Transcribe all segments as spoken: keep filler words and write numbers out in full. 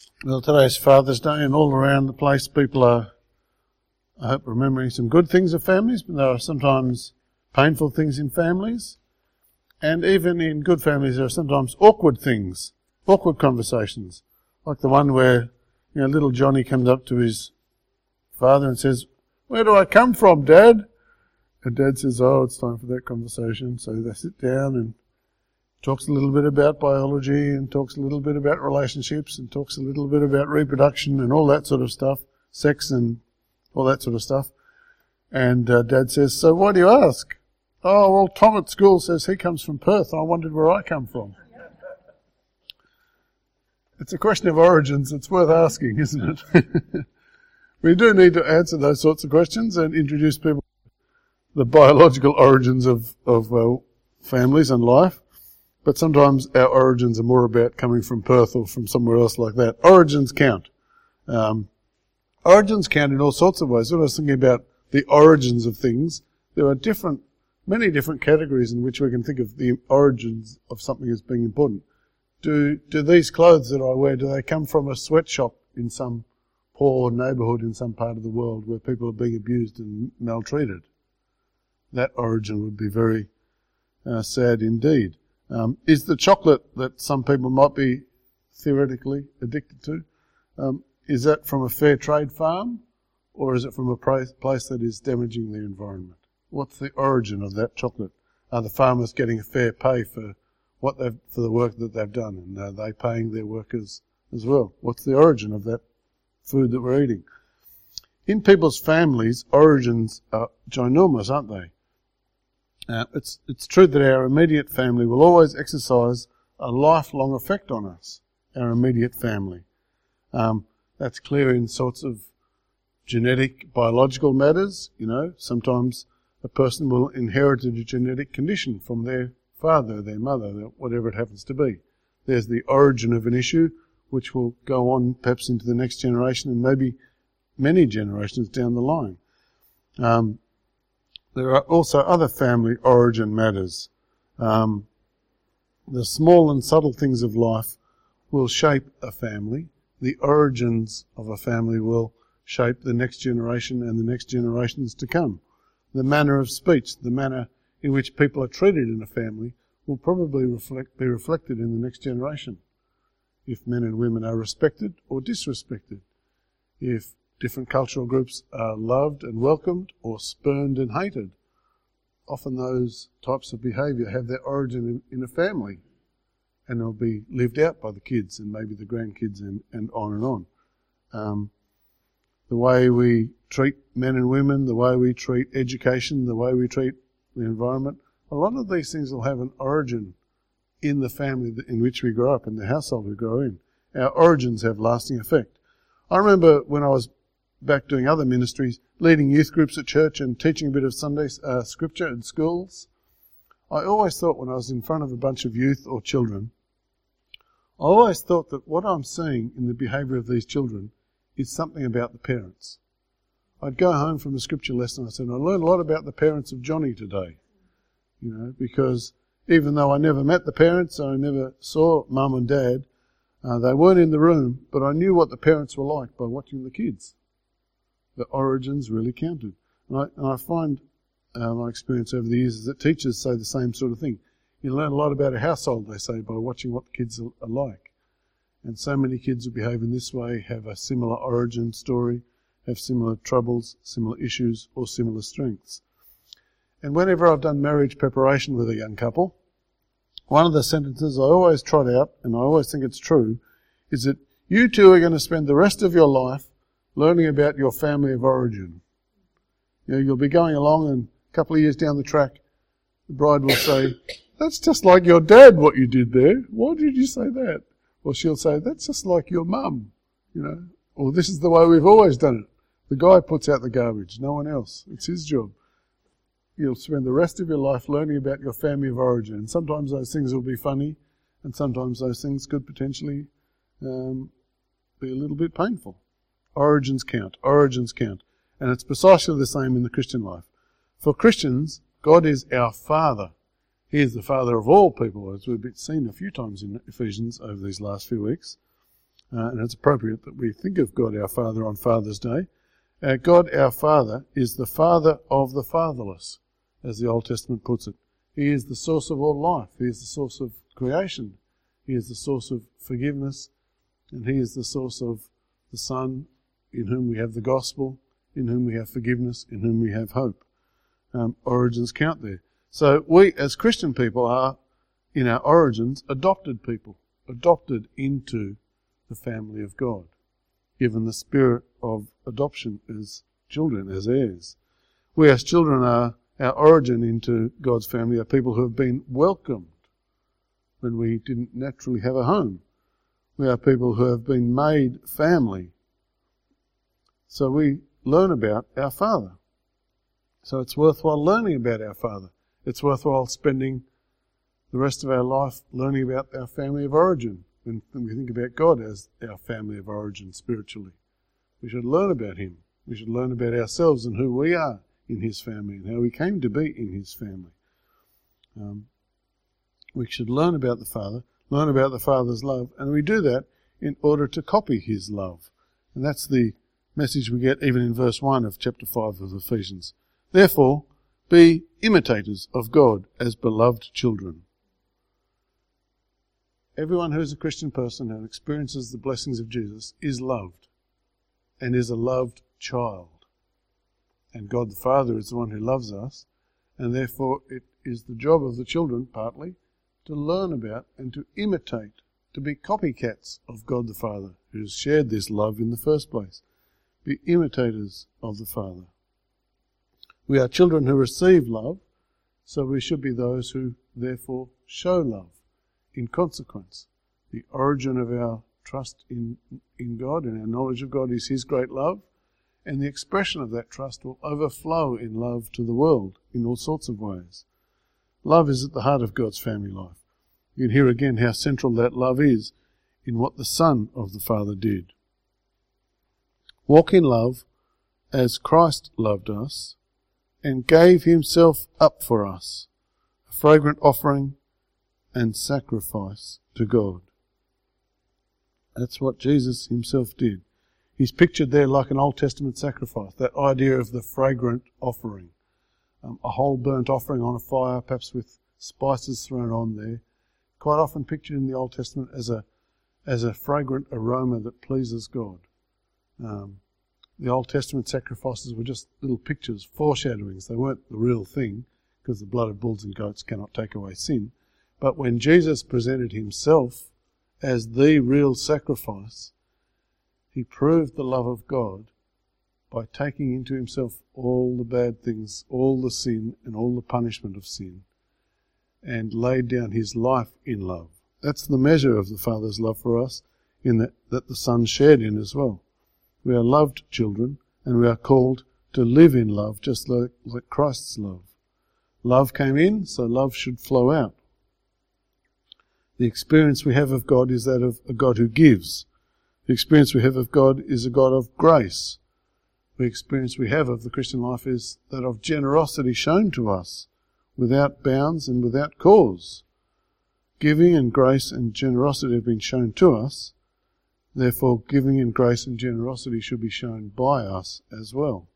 Well, today's Father's Day, and all around the place people are, I hope, remembering some good things of families, but there are sometimes painful things in families. And even in good families, there are sometimes awkward things, awkward conversations, like the one where, you know, little Johnny comes up to his father and says, "Where do I come from, Dad?" And Dad says, "Oh, it's time for that conversation." So they sit down and talks a little bit about biology and talks a little bit about relationships and talks a little bit about reproduction and all that sort of stuff, sex and all that sort of stuff. And uh, Dad says, "So why do you ask?" "Oh, well, Tom at school says he comes from Perth. I wondered where I come from." It's a question of origins. It's worth asking, isn't it? We do need to answer those sorts of questions and introduce people to the biological origins of, of uh, families and life. But sometimes our origins are more about coming from Perth or from somewhere else like that. Origins count. Um, origins count in all sorts of ways. When I was thinking about the origins of things, there are different, many different categories in which we can think of the origins of something as being important. Do, do these clothes that I wear, do they come from a sweatshop in some poor neighbourhood in some part of the world where people are being abused and maltreated? That origin would be very uh, sad indeed. Um, is the chocolate that some people might be theoretically addicted to, um, is that from a fair trade farm, or is it from a place that is damaging the environment? What's the origin of that chocolate? Are the farmers getting a fair pay for what they've for the work that they've done, and are they paying their workers as well? What's the origin of that food that we're eating? In people's families, origins are ginormous, aren't they? Uh, it's it's true that our immediate family will always exercise a lifelong effect on us, our immediate family. Um, that's clear in sorts of genetic, biological matters. You know, sometimes a person will inherit a genetic condition from their father, their mother, whatever it happens to be. There's the origin of an issue which will go on perhaps into the next generation and maybe many generations down the line. Um, There are also other family origin matters. Um, the small and subtle things of life will shape a family. The origins of a family will shape the next generation and the next generations to come. The manner of speech, the manner in which people are treated in a family will probably reflect, be reflected in the next generation. If men and women are respected or disrespected. If different cultural groups are loved and welcomed or spurned and hated. Often those types of behaviour have their origin in, in a family, and they'll be lived out by the kids and maybe the grandkids and, and on and on. Um, the way we treat men and women, the way we treat education, the way we treat the environment, a lot of these things will have an origin in the family in which we grow up, in the household we grow in. Our origins have lasting effect. I remember when I was back doing other ministries, leading youth groups at church and teaching a bit of Sunday uh, scripture in schools. I always thought when I was in front of a bunch of youth or children, I always thought that what I'm seeing in the behaviour of these children is something about the parents. I'd go home from the scripture lesson and I said, I learned a lot about the parents of Johnny today. You know, because even though I never met the parents, I never saw mum and dad, uh, they weren't in the room, but I knew what the parents were like by watching the kids. The origins really counted. And I, and I find uh, my experience over the years is that teachers say the same sort of thing. You learn a lot about a household, they say, by watching what the kids are, are like. And so many kids who behave in this way have a similar origin story, have similar troubles, similar issues, or similar strengths. And whenever I've done marriage preparation with a young couple, one of the sentences I always trot out, and I always think it's true, is that you two are going to spend the rest of your life learning about your family of origin. You know, you'll be going along and a couple of years down the track, the bride will say, "That's just like your dad, what you did there. Why did you say that?" Or she'll say, "That's just like your mum," you know, or "This is the way we've always done it. The guy puts out the garbage, no one else. It's his job." You'll spend the rest of your life learning about your family of origin. And sometimes those things will be funny, and sometimes those things could potentially um, be a little bit painful. Origins count. Origins count. And it's precisely the same in the Christian life. For Christians, God is our Father. He is the Father of all people, as we've seen a few times in Ephesians over these last few weeks. Uh, and it's appropriate that we think of God our Father on Father's Day. Uh, God our Father is the Father of the fatherless, as the Old Testament puts it. He is the source of all life. He is the source of creation. He is the source of forgiveness. And He is the source of the Son, in whom we have the gospel, in whom we have forgiveness, in whom we have hope. Um, origins count there. So we, as Christian people, are, in our origins, adopted people, adopted into the family of God, given the spirit of adoption as children, as heirs. We as children are, our origin into God's family are people who have been welcomed when we didn't naturally have a home. We are people who have been made family. So we learn about our Father. So it's worthwhile learning about our Father. It's worthwhile spending the rest of our life learning about our family of origin. When we think about God as our family of origin spiritually, we should learn about Him. We should learn about ourselves and who we are in His family and how we came to be in His family. Um, we should learn about the Father, learn about the Father's love, and we do that in order to copy His love. And that's the message we get even in verse one of chapter five of Ephesians. Therefore, be imitators of God as beloved children. Everyone who is a Christian person and experiences the blessings of Jesus is loved and is a loved child. And God the Father is the one who loves us, and therefore it is the job of the children, partly, to learn about and to imitate, to be copycats of God the Father, who has shared this love in the first place. Be imitators of the Father. We are children who receive love, so we should be those who therefore show love. In consequence, the origin of our trust in, in God and our knowledge of God is His great love, and the expression of that trust will overflow in love to the world in all sorts of ways. Love is at the heart of God's family life. You can hear again how central that love is in what the Son of the Father did. Walk in love as Christ loved us and gave Himself up for us, a fragrant offering and sacrifice to God. That's what Jesus Himself did. He's pictured there like an Old Testament sacrifice, that idea of the fragrant offering. Um, a whole burnt offering on a fire, perhaps with spices thrown on there. Quite often pictured in the Old Testament as a as a fragrant aroma that pleases God. Um, the Old Testament sacrifices were just little pictures, foreshadowings. They weren't the real thing, because the blood of bulls and goats cannot take away sin. But when Jesus presented Himself as the real sacrifice, He proved the love of God by taking into Himself all the bad things, all the sin and all the punishment of sin, and laid down His life in love. That's the measure of the Father's love for us, in that, that the Son shared in as well. We are loved children, and we are called to live in love, just like, like Christ's love. Love came in, so love should flow out. The experience we have of God is that of a God who gives. The experience we have of God is a God of grace. The experience we have of the Christian life is that of generosity shown to us, without bounds and without cause. Giving and grace and generosity have been shown to us, therefore giving and grace and generosity should be shown by us as well.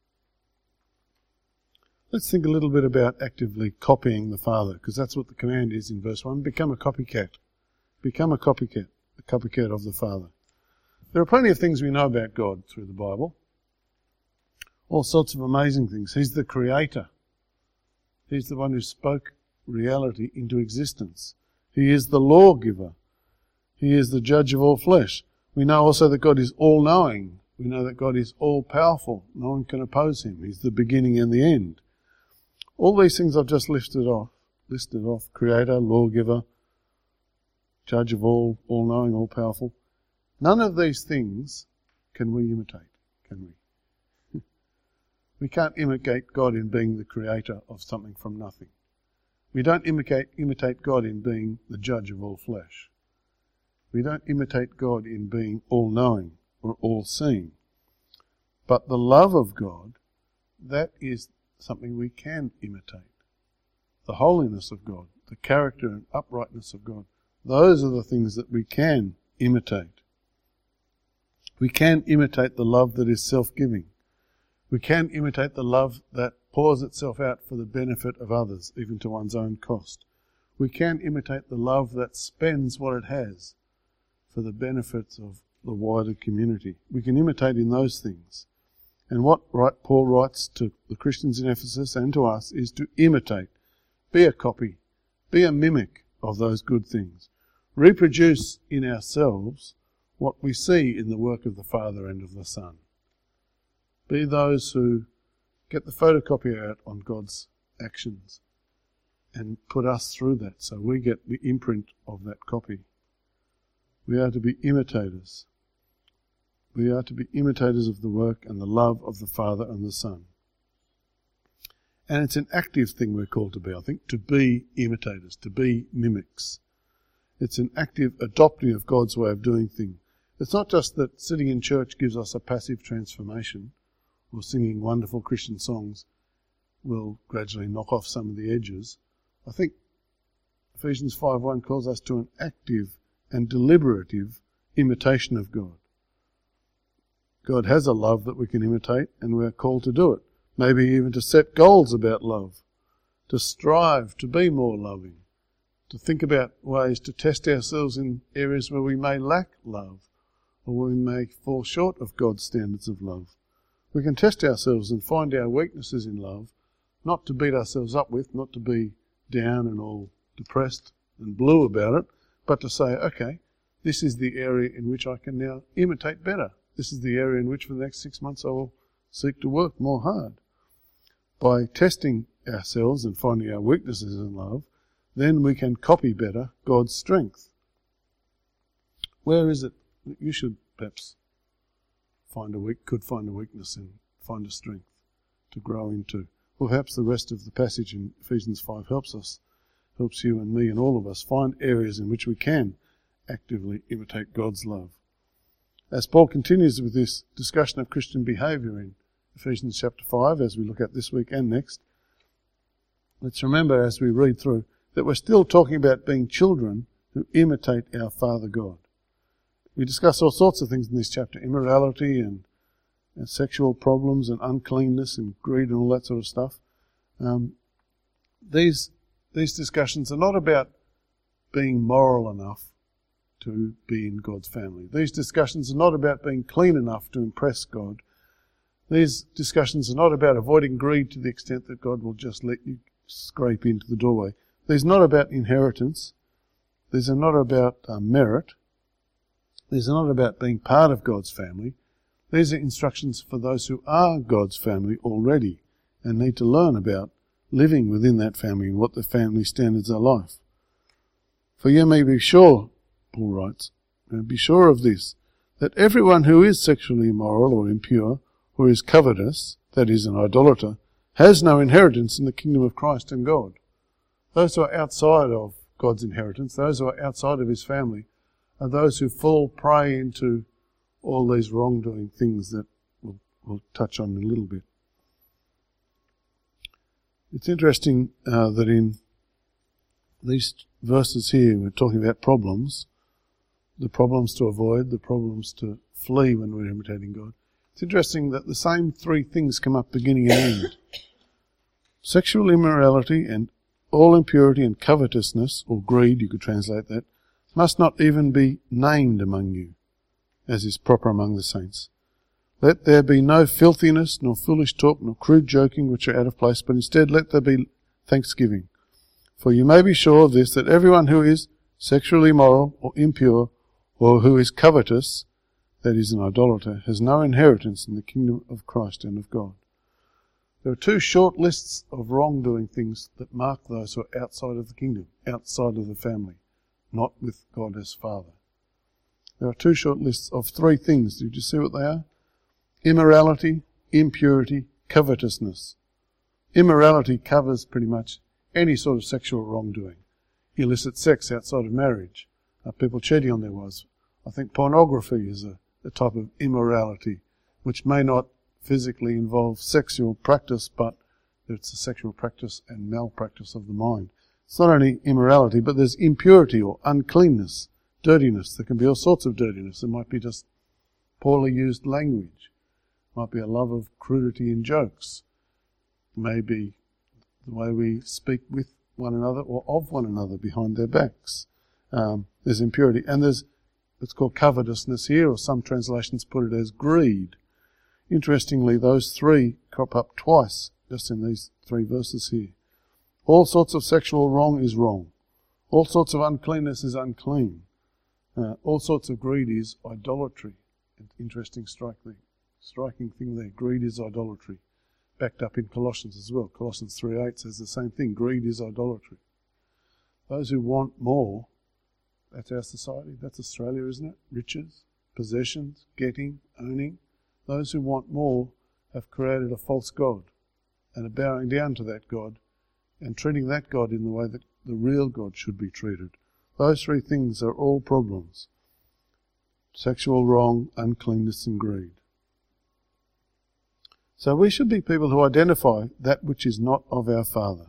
Let's think a little bit about actively copying the Father, because that's what the command is in verse one. Become a copycat. Become a copycat, a copycat of the Father. There are plenty of things we know about God through the Bible. All sorts of amazing things. He's the Creator. He's the one who spoke reality into existence. He is the lawgiver. He is the judge of all flesh. We know also that God is all-knowing. We know that God is all-powerful. No one can oppose Him. He's the beginning and the end. All these things I've just listed off, listed off, Creator, lawgiver, judge of all, all-knowing, all-powerful. None of these things can we imitate, can we? We can't imitate God in being the creator of something from nothing. We don't imitate, imitate God in being the judge of all flesh. We don't imitate God in being all-knowing or all-seeing. But the love of God, that is something we can imitate. The holiness of God, the character and uprightness of God, those are the things that we can imitate. We can imitate the love that is self-giving. We can imitate the love that pours itself out for the benefit of others, even to one's own cost. We can imitate the love that spends what it has for the benefits of the wider community. We can imitate in those things. And what right, Paul writes to the Christians in Ephesus and to us is to imitate, be a copy, be a mimic of those good things. Reproduce in ourselves what we see in the work of the Father and of the Son. Be those who get the photocopier out on God's actions and put us through that so we get the imprint of that copy. We are to be imitators. We are to be imitators of the work and the love of the Father and the Son. And it's an active thing we're called to be, I think, to be imitators, to be mimics. It's an active adopting of God's way of doing things. It's not just that sitting in church gives us a passive transformation, or singing wonderful Christian songs will gradually knock off some of the edges. I think Ephesians five one calls us to an active and deliberative imitation of God. God has a love that we can imitate, and we're called to do it. Maybe even to set goals about love, to strive to be more loving, to think about ways to test ourselves in areas where we may lack love, or where we may fall short of God's standards of love. We can test ourselves and find our weaknesses in love, not to beat ourselves up with, not to be down and all depressed and blue about it, but to say, okay, this is the area in which I can now imitate better. This is the area in which for the next six months I will seek to work more hard. By testing ourselves and finding our weaknesses in love, then we can copy better God's strength. Where is it that you should perhaps find a weak, could find a weakness and find a strength to grow into? Well, perhaps the rest of the passage in Ephesians five helps us, helps you and me and all of us find areas in which we can actively imitate God's love. As Paul continues with this discussion of Christian behaviour in Ephesians chapter five, as we look at this week and next, let's remember as we read through that we're still talking about being children who imitate our Father God. We discuss all sorts of things in this chapter, immorality and, and sexual problems and uncleanness and greed and all that sort of stuff. Um, these these discussions are not about being moral enough to be in God's family. These discussions are not about being clean enough to impress God. These discussions are not about avoiding greed to the extent that God will just let you scrape into the doorway. These are not about inheritance. These are not about uh, merit. These are not about being part of God's family. These are instructions for those who are God's family already and need to learn about living within that family and what the family standards are like. For you may be sure, Paul writes, and be sure of this, that everyone who is sexually immoral or impure or is covetous, that is, an idolater, has no inheritance in the kingdom of Christ and God. Those who are outside of God's inheritance, those who are outside of his family, are those who fall prey into all these wrongdoing things that we'll, we'll touch on in a little bit. It's interesting uh, that in these verses here we're talking about problems, the problems to avoid, the problems to flee when we're imitating God. It's interesting that the same three things come up beginning and end. Sexual immorality and all impurity and covetousness, or greed, you could translate that, must not even be named among you, as is proper among the saints. Let there be no filthiness, nor foolish talk, nor crude joking, which are out of place, but instead let there be thanksgiving. For you may be sure of this, that everyone who is sexually immoral or impure, or who is covetous, that is an idolater, has no inheritance in the kingdom of Christ and of God. There are two short lists of wrongdoing things that mark those who are outside of the kingdom, outside of the family, not with God as Father. There are two short lists of three things. Did you see what they are? Immorality, impurity, covetousness. Immorality covers pretty much any sort of sexual wrongdoing. Illicit sex outside of marriage, uh, people cheating on their wives. I think pornography is a, a type of immorality, which may not physically involve sexual practice, but it's a sexual practice and malpractice of the mind. It's not only immorality, but there's impurity or uncleanness, dirtiness. There can be all sorts of dirtiness. It might be just poorly used language. Might be a love of crudity in jokes. Maybe the way we speak with one another or of one another behind their backs. Um, there's impurity. And there's, it's called covetousness here, or some translations put it as greed. Interestingly, those three crop up twice just in these three verses here. All sorts of sexual wrong is wrong. All sorts of uncleanness is unclean. Uh, all sorts of greed is idolatry. Interesting striking, striking thing there. Greed is idolatry. Backed up in Colossians as well. Colossians three eight says the same thing. Greed is idolatry. Those who want more, that's our society. That's Australia, isn't it? Riches, possessions, getting, owning. Those who want more have created a false god and are bowing down to that god and treating that God in the way that the real God should be treated. Those three things are all problems. Sexual wrong, uncleanness and greed. So we should be people who identify that which is not of our Father.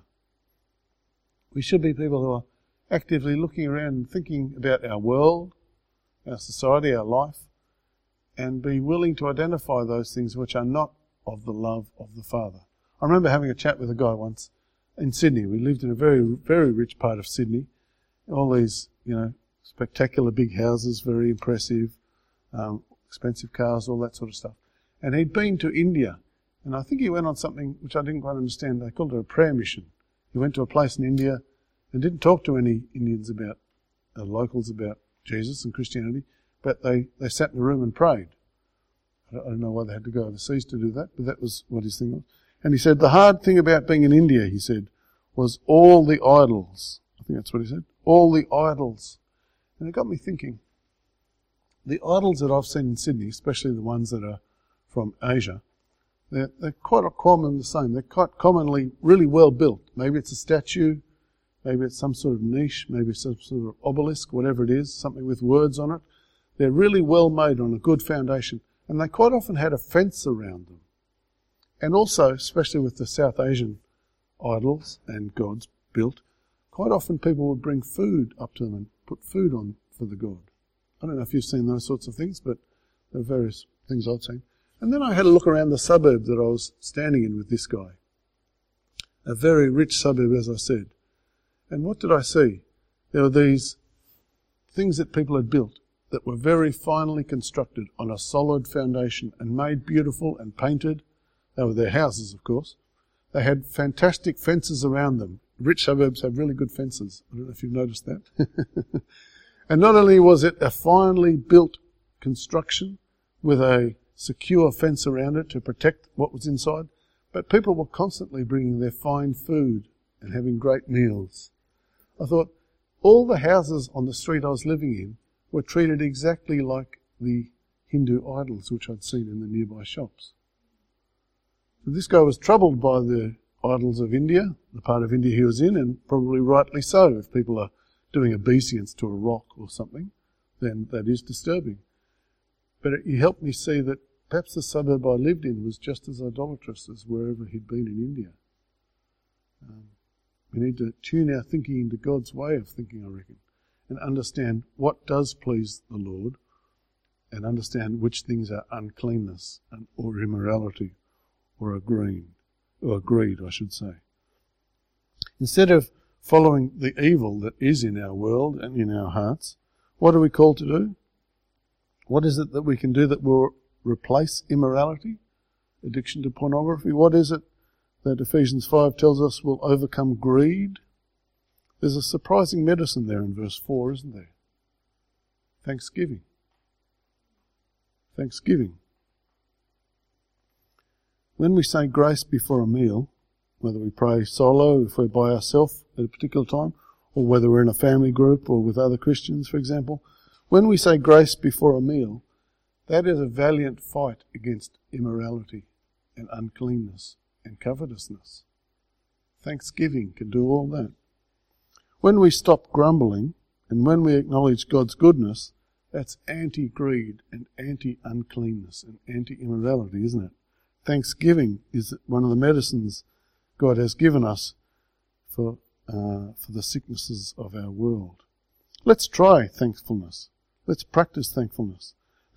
We should be people who are actively looking around and thinking about our world, our society, our life, and be willing to identify those things which are not of the love of the Father. I remember having a chat with a guy once in Sydney. We lived in a very, very rich part of Sydney. All these, you know, spectacular big houses, very impressive, um, expensive cars, all that sort of stuff. And he'd been to India, and I think he went on something which I didn't quite understand. They called it a prayer mission. He went to a place in India and didn't talk to any Indians about, uh, locals about Jesus and Christianity, but they, they sat in a room and prayed. I don't, I don't know why they had to go overseas to do that, but that was what his thing was. And he said, the hard thing about being in India, he said, was all the idols. I think that's what he said. All the idols. And it got me thinking, the idols that I've seen in Sydney, especially the ones that are from Asia, they're, they're quite common the same. They're quite commonly really well built. Maybe it's a statue, maybe it's some sort of niche, maybe it's some sort of obelisk, whatever it is, something with words on it. They're really well made on a good foundation. And they quite often had a fence around them. And also, especially with the South Asian idols and gods built, quite often people would bring food up to them and put food on for the god. I don't know if you've seen those sorts of things, but there are various things I've seen. And then I had a look around the suburb that I was standing in with this guy. A very rich suburb, as I said. And what did I see? There were these things that people had built that were very finely constructed on a solid foundation and made beautiful and painted. They were their houses, of course. They had fantastic fences around them. Rich suburbs have really good fences. I don't know if you've noticed that. And not only was it a finely built construction with a secure fence around it to protect what was inside, but people were constantly bringing their fine food and having great meals. I thought, all the houses on the street I was living in were treated exactly like the Hindu idols which I'd seen in the nearby shops. So this guy was troubled by the idols of India, the part of India he was in, and probably rightly so. If people are doing obeisance to a rock or something, then that is disturbing. But it, he helped me see that perhaps the suburb I lived in was just as idolatrous as wherever he'd been in India. Um, we need to tune our thinking into God's way of thinking, I reckon, and understand what does please the Lord, and understand which things are uncleanness and, or immorality, or a greed, or greed, I should say. Instead of following the evil that is in our world and in our hearts, what are we called to do? What is it that we can do that will replace immorality, addiction to pornography? What is it that Ephesians five tells us will overcome greed? There's a surprising medicine there in verse four, isn't there? Thanksgiving. Thanksgiving. When we say grace before a meal, whether we pray solo, if we're by ourselves at a particular time, or whether we're in a family group or with other Christians, for example, when we say grace before a meal, that is a valiant fight against immorality and uncleanness and covetousness. Thanksgiving can do all that. When we stop grumbling and when we acknowledge God's goodness, that's anti-greed and anti-uncleanness and anti-immorality, isn't it? Thanksgiving is one of the medicines God has given us for uh, for the sicknesses of our world. Let's try thankfulness. Let's practice thankfulness.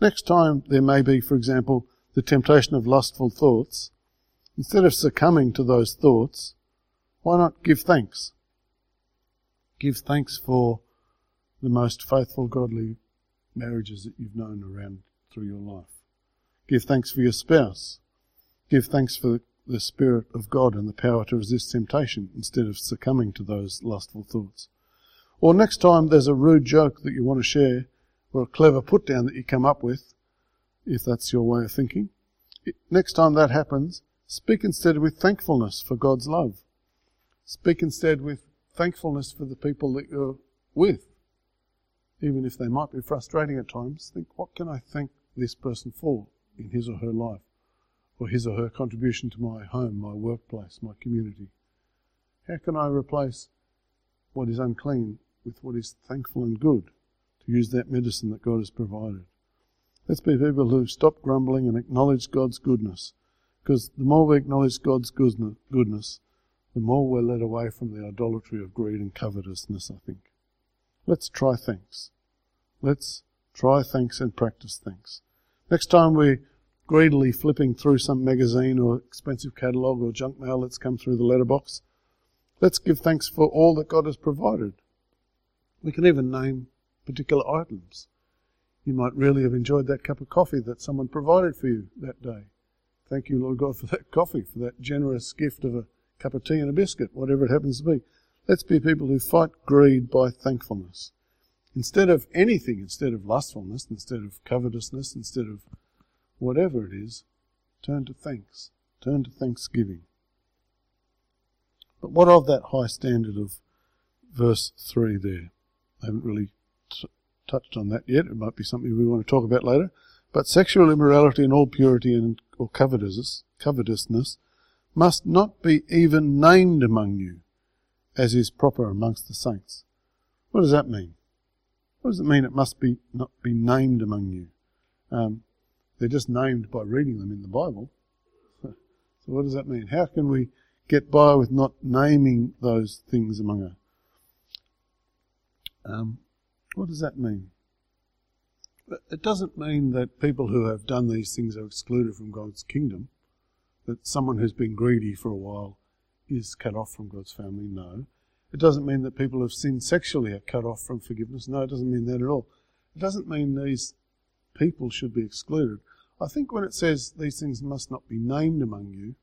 Next time there may be, for example, the temptation of lustful thoughts. Instead of succumbing to those thoughts, why not give thanks? Give thanks for the most faithful, godly marriages that you've known around through your life. Give thanks for your spouse. Give thanks for the Spirit of God and the power to resist temptation instead of succumbing to those lustful thoughts. Or next time there's a rude joke that you want to share, or a clever put down that you come up with, if that's your way of thinking, next time that happens, speak instead with thankfulness for God's love. Speak instead with thankfulness for the people that you're with. Even if they might be frustrating at times, think, what can I thank this person for in his or her life, or his or her contribution to my home, my workplace, my community? How can I replace what is unclean with what is thankful and good, to use that medicine that God has provided? Let's be people who stop grumbling and acknowledge God's goodness, because the more we acknowledge God's goodness, the more we're led away from the idolatry of greed and covetousness, I think. Let's try thanks. Let's try thanks and practice thanks. Next time we're greedily flipping through some magazine or expensive catalogue or junk mail that's come through the letterbox, let's give thanks for all that God has provided. We can even name particular items. You might really have enjoyed that cup of coffee that someone provided for you that day. Thank you, Lord God, for that coffee, for that generous gift of a cup of tea and a biscuit, whatever it happens to be. Let's be people who fight greed by thankfulness. Instead of anything, instead of lustfulness, instead of covetousness, instead of whatever it is, turn to thanks. Turn to thanksgiving. But what of that high standard of verse three there? I haven't really t- touched on that yet. It might be something we want to talk about later. But sexual immorality and all purity and or covetousness, covetousness must not be even named among you, as is proper amongst the saints. What does that mean? What does it mean it must be not be named among you? Um, they're just named by reading them in the Bible. So what does that mean? How can we get by with not naming those things among us? Um, what does that mean? It doesn't mean that people who have done these things are excluded from God's kingdom, that someone who's been greedy for a while is cut off from God's family. No. It doesn't mean that people who have sinned sexually are cut off from forgiveness. No, it doesn't mean that at all. It doesn't mean these people should be excluded. I think when it says these things must not be named among you,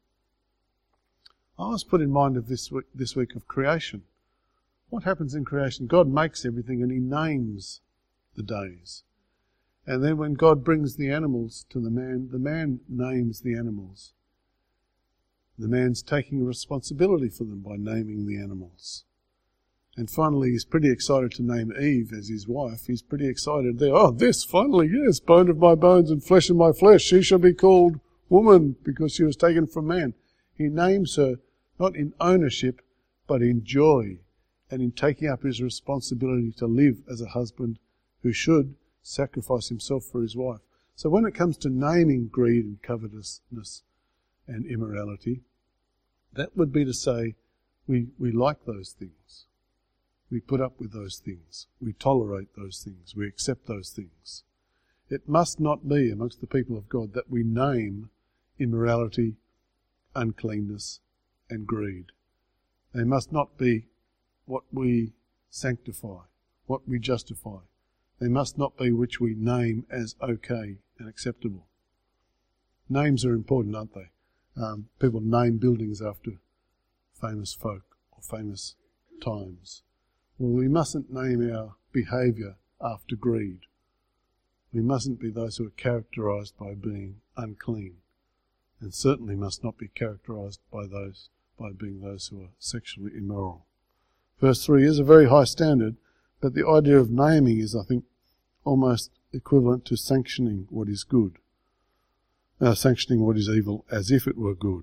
I was put in mind of this week, this week of creation. What happens in creation? God makes everything and he names the days. And then when God brings the animals to the man, the man names the animals. The man's taking responsibility for them by naming the animals. And finally, he's pretty excited to name Eve as his wife. He's pretty excited there. Oh, this, finally, yes, bone of my bones and flesh of my flesh. She shall be called woman because she was taken from man. He names her not in ownership, but in joy and in taking up his responsibility to live as a husband who should sacrifice himself for his wife. So when it comes to naming greed and covetousness and immorality, that would be to say we, we like those things. We put up with those things. We tolerate those things. We accept those things. It must not be amongst the people of God that we name immorality, uncleanness, and greed. They must not be what we sanctify, what we justify. They must not be which we name as okay and acceptable. Names are important, aren't they? Um, people name buildings after famous folk or famous times. Well, we mustn't name our behaviour after greed. We mustn't be those who are characterised by being unclean, and certainly must not be characterised by those by being those who are sexually immoral. Verse three is a very high standard, but the idea of naming is, I think, almost equivalent to sanctioning what is good, uh, sanctioning what is evil as if it were good.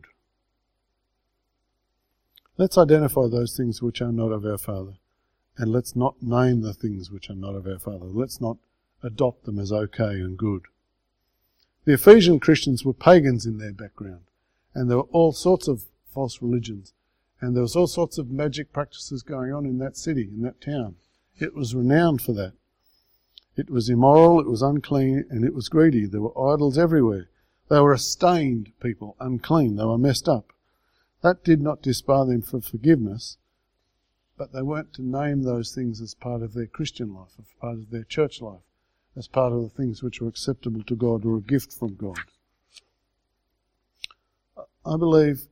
Let's identify those things which are not of our Father, and let's not name the things which are not of our Father. Let's not adopt them as okay and good. The Ephesian Christians were pagans in their background, and there were all sorts of false religions, and there was all sorts of magic practices going on in that city, in that town. It was renowned for that. It was immoral, it was unclean, and it was greedy. There were idols everywhere. They were a stained people, unclean. They were messed up. That did not disbar them for forgiveness, but they weren't to name those things as part of their Christian life, as part of their church life, as part of the things which were acceptable to God or a gift from God. I believe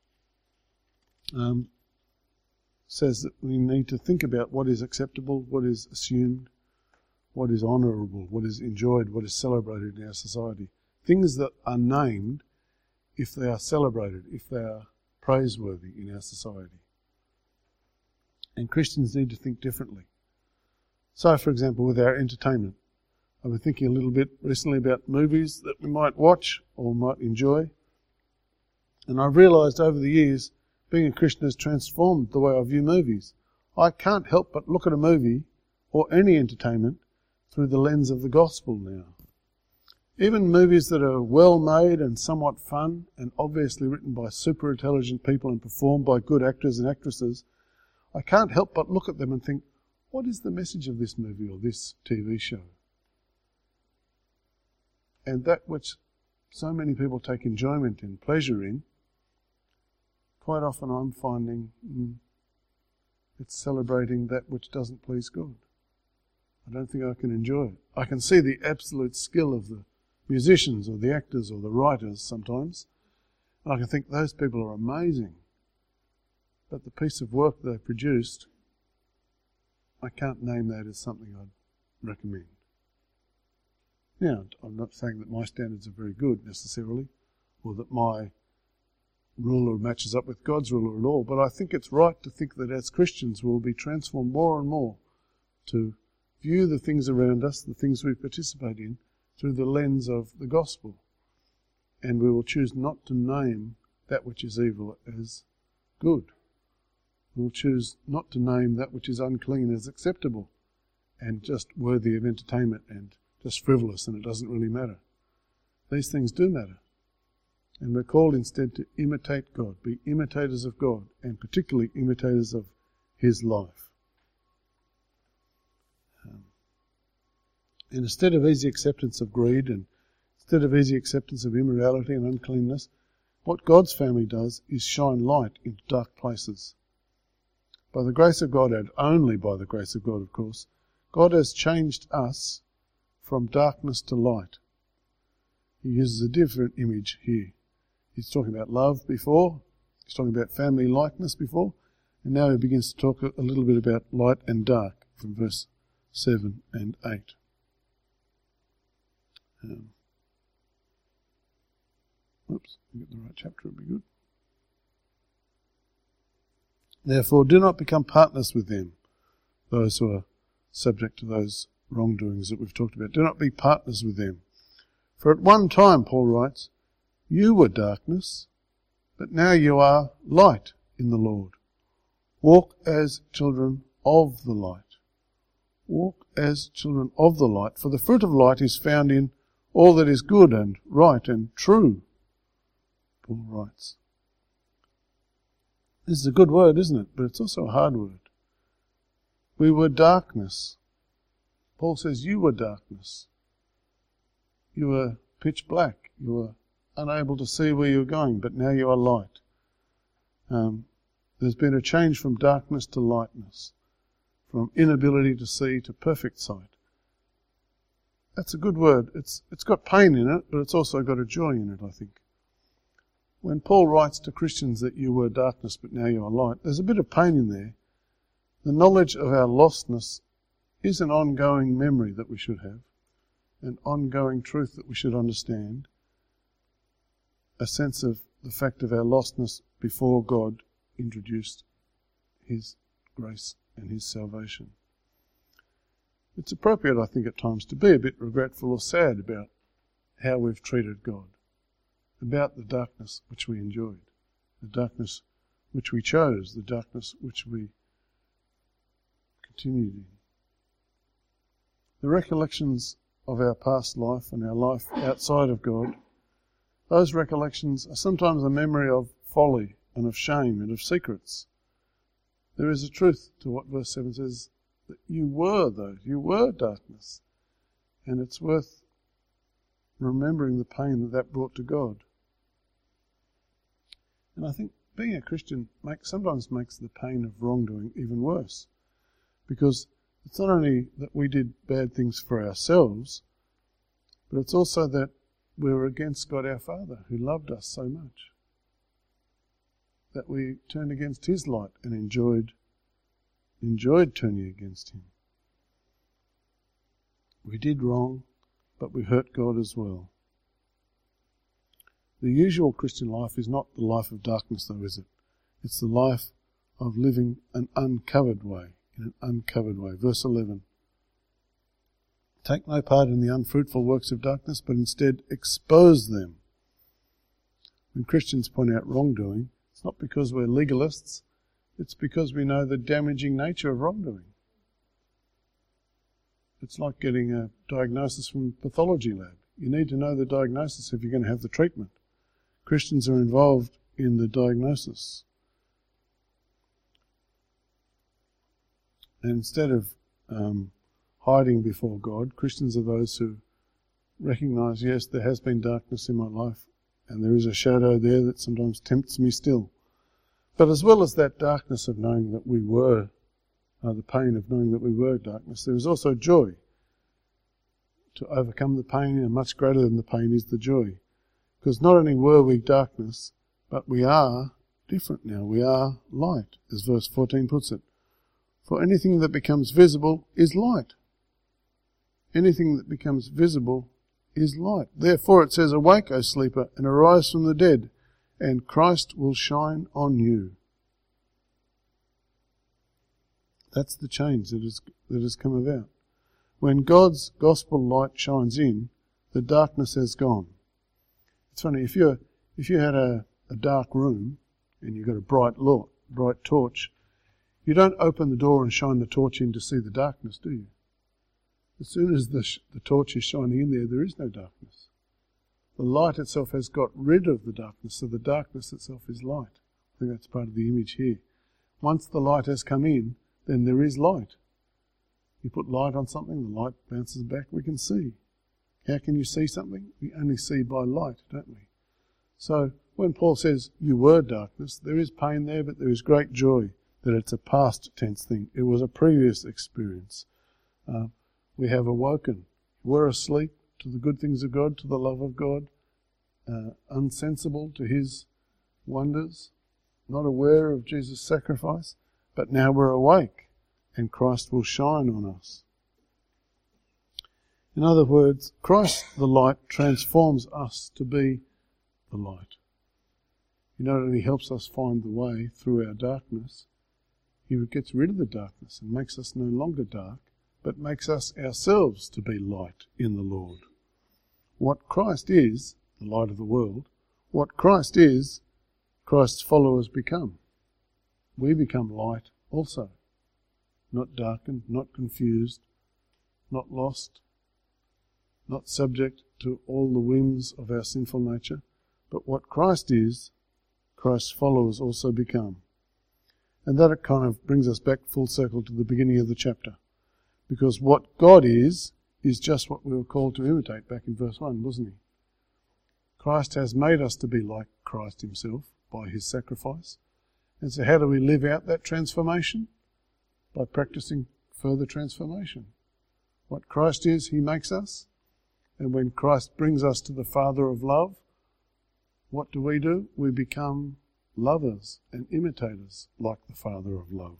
um, says that we need to think about what is acceptable, what is assumed, what is honourable, what is enjoyed, what is celebrated in our society. Things that are named if they are celebrated, if they are praiseworthy in our society. And Christians need to think differently. So, for example, with our entertainment, I've been thinking a little bit recently about movies that we might watch or might enjoy. And I've realised over the years, being a Christian has transformed the way I view movies. I can't help but look at a movie or any entertainment through the lens of the gospel now. Even movies that are well made and somewhat fun and obviously written by super intelligent people and performed by good actors and actresses, I can't help but look at them and think, what is the message of this movie or this T V show? And that which so many people take enjoyment and pleasure in, quite often I'm finding mm, it's celebrating that which doesn't please God. I don't think I can enjoy it. I can see the absolute skill of the musicians or the actors or the writers sometimes, and I can think those people are amazing. But the piece of work they produced, I can't name that as something I'd recommend. Now, I'm not saying that my standards are very good necessarily, or that my ruler matches up with God's ruler at all, but I think it's right to think that as Christians we'll be transformed more and more to view the things around us, the things we participate in, through the lens of the gospel. And we will choose not to name that which is evil as good. We will choose not to name that which is unclean as acceptable and just worthy of entertainment and just frivolous and it doesn't really matter. These things do matter. And we're called instead to imitate God, be imitators of God, and particularly imitators of His life. Um, and instead of easy acceptance of greed and instead of easy acceptance of immorality and uncleanness, what God's family does is shine light into dark places. By the grace of God, and only by the grace of God, of course, God has changed us from darkness to light. He uses a different image here. He's talking about love before, he's talking about family likeness before, and now he begins to talk a little bit about light and dark from verse seven and eight. Um, oops, get the right chapter, would be good. Therefore, do not become partners with them, those who are subject to those wrongdoings that we've talked about. Do not be partners with them. For at one time, Paul writes, you were darkness, but now you are light in the Lord. Walk as children of the light. Walk as children of the light, for the fruit of light is found in all that is good and right and true, Paul writes. This is a good word, isn't it? But it's also a hard word. We were darkness. Paul says you were darkness. You were pitch black. You were unable to see where you were going, but now you are light. Um, there's been a change from darkness to lightness, from inability to see to perfect sight. That's a good word. It's it's got pain in it, but it's also got a joy in it, I think. When Paul writes to Christians that you were darkness, but now you are light, there's a bit of pain in there. The knowledge of our lostness is an ongoing memory that we should have, an ongoing truth that we should understand, a sense of the fact of our lostness before God introduced His grace and His salvation. It's appropriate, I think, at times to be a bit regretful or sad about how we've treated God, about the darkness which we enjoyed, the darkness which we chose, the darkness which we continued in. The recollections of our past life and our life outside of God, those recollections are sometimes a memory of folly and of shame and of secrets. There is a truth to what verse seven says, that you were those, you were darkness. And it's worth remembering the pain that that brought to God. And I think being a Christian make, sometimes makes the pain of wrongdoing even worse. Because it's not only that we did bad things for ourselves, but it's also that we were against God our Father, who loved us so much, that we turned against His light and enjoyed enjoyed turning against Him. We did wrong, but we hurt God as well. The usual Christian life is not the life of darkness, though, is it? It's the life of living an uncovered way, in an uncovered way. Verse eleven. Take no part in the unfruitful works of darkness, but instead expose them. When Christians point out wrongdoing, it's not because we're legalists, it's because we know the damaging nature of wrongdoing. It's like getting a diagnosis from a pathology lab. You need to know the diagnosis if you're going to have the treatment. Christians are involved in the diagnosis. And instead of um, hiding before God, Christians are those who recognise, yes, there has been darkness in my life, and there is a shadow there that sometimes tempts me still. But as well as that darkness of knowing that we were, uh, the pain of knowing that we were darkness, there is also joy. To overcome the pain, and much greater than the pain, is the joy. Because not only were we darkness, but we are different now. We are light, as verse fourteen puts it. For anything that becomes visible is light. Anything that becomes visible is light. Therefore it says, awake, O sleeper, and arise from the dead, and Christ will shine on you. That's the change that has, that has come about. When God's gospel light shines in, the darkness has gone. It's funny, if you if you had a, a dark room and you've got a bright light, bright torch, you don't open the door and shine the torch in to see the darkness, do you? As soon as the, sh- the torch is shining in there, there is no darkness. The light itself has got rid of the darkness, so the darkness itself is light. I think that's part of the image here. Once the light has come in, then there is light. You put light on something, the light bounces back, we can see. How can you see something? We only see by light, don't we? So when Paul says, you were darkness, there is pain there, but there is great joy that it's a past tense thing. It was a previous experience. Uh, we have awoken. We're asleep to the good things of God, to the love of God, uh, unsensible to His wonders, not aware of Jesus' sacrifice, but now we're awake and Christ will shine on us. In other words, Christ the light transforms us to be the light. He not only helps us find the way through our darkness, He gets rid of the darkness and makes us no longer dark, but makes us ourselves to be light in the Lord. What Christ is, the light of the world, what Christ is, Christ's followers become. We become light also. Not darkened, not confused, not lost, not subject to all the whims of our sinful nature, but what Christ is, Christ's followers also become. And that kind of brings us back full circle to the beginning of the chapter. Because what God is, is just what we were called to imitate back in verse one, wasn't He? Christ has made us to be like Christ Himself by His sacrifice. And so how do we live out that transformation? By practicing further transformation. What Christ is, He makes us. And when Christ brings us to the Father of love, what do we do? We become lovers and imitators like the Father of love.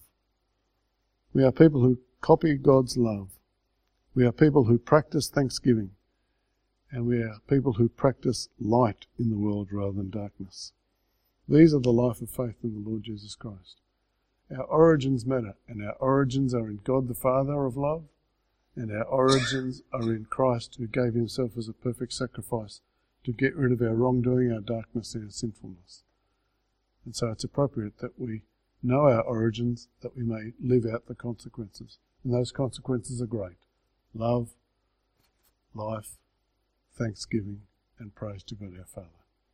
We are people who copy God's love. We are people who practice thanksgiving. And we are people who practice light in the world rather than darkness. These are the life of faith in the Lord Jesus Christ. Our origins matter, and our origins are in God the Father of love, and our origins are in Christ, who gave Himself as a perfect sacrifice to get rid of our wrongdoing, our darkness, and our sinfulness. And so it's appropriate that we know our origins, that we may live out the consequences. And those consequences are great. Love, life, thanksgiving, and praise to God our Father.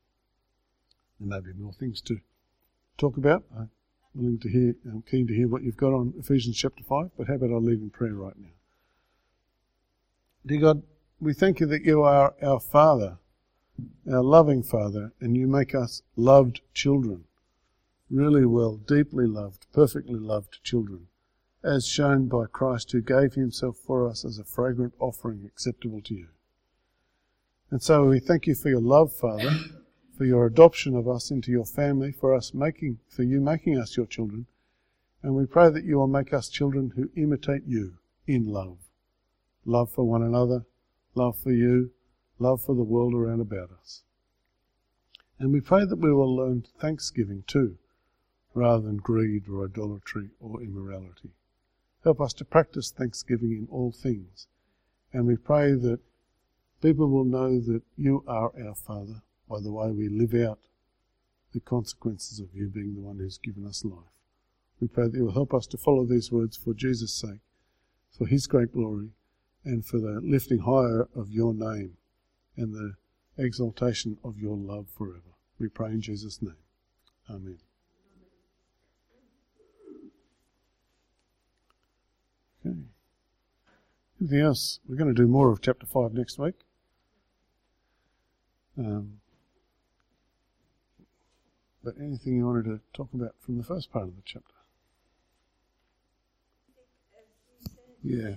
There may be more things to talk about. I'm willing to hear, I'm keen to hear what you've got on Ephesians chapter five, but how about I leave in prayer right now? Dear God, we thank you that you are our Father, our loving Father, and you make us loved children, really well, deeply loved, perfectly loved children, as shown by Christ, who gave himself for us as a fragrant offering acceptable to you. And so we thank you for your love, Father, for your adoption of us into your family, for us making, for you making us your children, and we pray that you will make us children who imitate you in love. Love for one another, love for you, love for the world around about us. And we pray that we will learn thanksgiving too, rather than greed or idolatry or immorality. Help us to practice thanksgiving in all things. And we pray that people will know that you are our Father by the way we live out the consequences of you being the one who's given us life. We pray that you will help us to follow these words for Jesus' sake, for his great glory, and for the lifting higher of your name and the exaltation of your love forever. We pray in Jesus' name. Amen. Okay. Anything else? We're going to do more of chapter five next week. Um, but anything you wanted to talk about from the first part of the chapter? Yeah.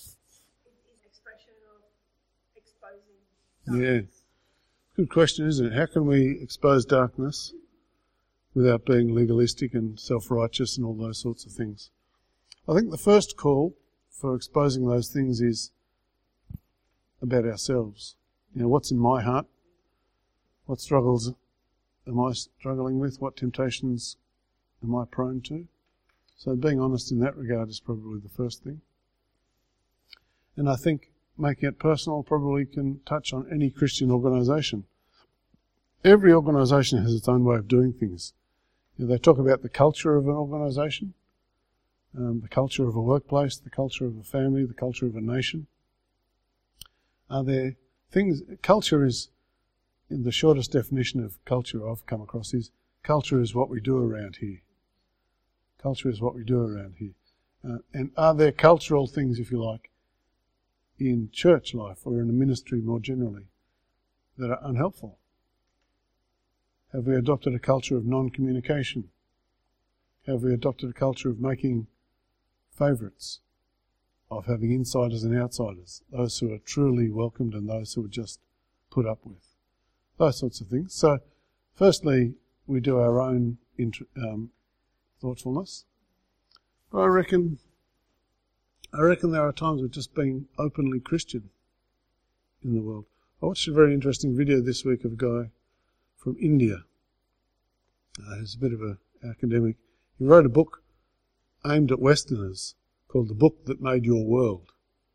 Yeah. Good question, isn't it? How can we expose darkness without being legalistic and self-righteous and all those sorts of things? I think the first call for exposing those things is about ourselves. You know, what's in my heart? What struggles am I struggling with? What temptations am I prone to? So being honest in that regard is probably the first thing. And I think making it personal probably can touch on any Christian organisation. Every organisation has its own way of doing things. You know, they talk about the culture of an organisation, um, the culture of a workplace, the culture of a family, the culture of a nation. Are there things, culture is, in the shortest definition of culture I've come across is, culture is what we do around here. Culture is what we do around here. Uh, and are there cultural things, if you like, in church life or in a ministry more generally that are unhelpful? Have we adopted a culture of non-communication? Have we adopted a culture of making favourites, of having insiders and outsiders, those who are truly welcomed and those who are just put up with? Those sorts of things. So, firstly, we do our own int- um, thoughtfulness. But I reckon I reckon there are times of just being openly Christian in the world. I watched a very interesting video this week of a guy from India. Uh, he's a bit of an academic. He wrote a book aimed at Westerners called The Book That Made Your World.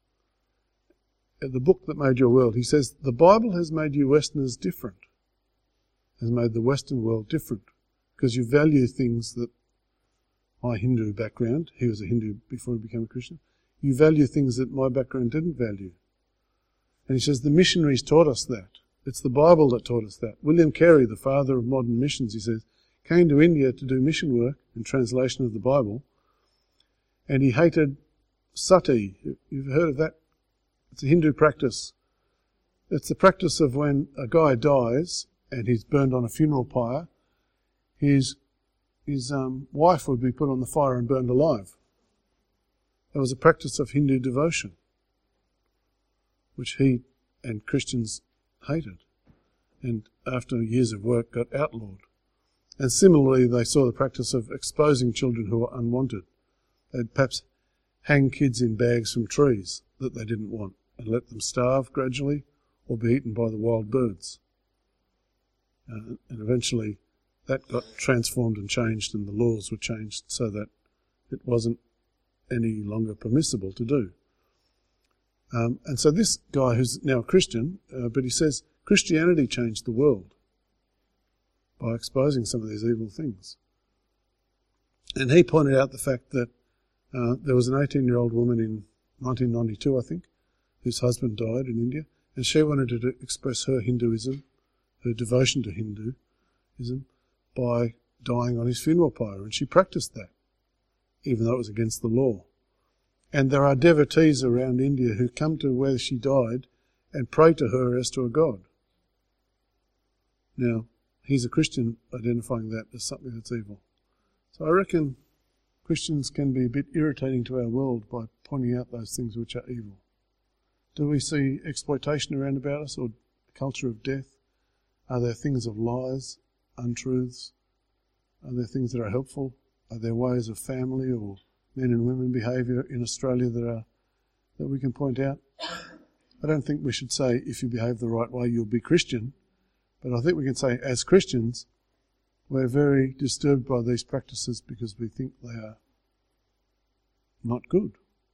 The Book That Made Your World. He says, the Bible has made you Westerners different, has made the Western world different, because you value things that my Hindu background, he was a Hindu before he became a Christian, you value things that my background didn't value. And he says, the missionaries taught us that. It's the Bible that taught us that. William Carey, the father of modern missions, he says, came to India to do mission work and translation of the Bible, and he hated sati. You've heard of that? It's a Hindu practice. It's the practice of when a guy dies and he's burned on a funeral pyre, his, his um, wife would be put on the fire and burned alive. It was a practice of Hindu devotion, which he and Christians hated, and after years of work got outlawed. And similarly, they saw the practice of exposing children who were unwanted. They'd perhaps hang kids in bags from trees that they didn't want and let them starve gradually or be eaten by the wild birds. Uh, and eventually that got transformed and changed, and the laws were changed so that it wasn't any longer permissible to do. Um, and so this guy, who's now a Christian, uh, but he says Christianity changed the world by exposing some of these evil things. And he pointed out the fact that uh, there was an eighteen-year-old woman in nineteen ninety-two, I think, whose husband died in India, and she wanted to express her Hinduism, her devotion to Hinduism, by dying on his funeral pyre, and she practiced that, even though it was against the law. And there are devotees around India who come to where she died and pray to her as to a God. Now, he's a Christian identifying that as something that's evil. So I reckon Christians can be a bit irritating to our world by pointing out those things which are evil. Do we see exploitation around about us, or a culture of death? Are there things of lies, untruths? Are there things that are helpful? Are there ways of family or men and women behaviour in Australia that are that we can point out? I don't think we should say, if you behave the right way, you'll be Christian. But I think we can say, as Christians, we're very disturbed by these practices because we think they are not good.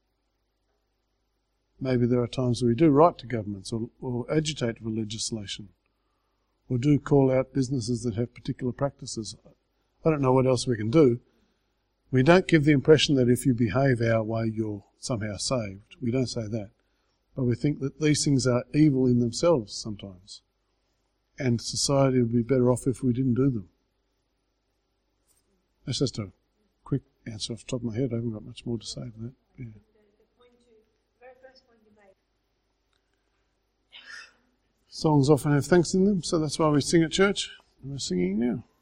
Maybe there are times where we do write to governments or, or agitate for legislation or do call out businesses that have particular practices. I don't know what else we can do. We don't give the impression that if you behave our way, you're somehow saved. We don't say that. But we think that these things are evil in themselves sometimes. And society would be better off if we didn't do them. That's just a quick answer off the top of my head. I haven't got much more to say than that. Yeah. Songs often have thanks in them, so that's why we sing at church. And we're singing now.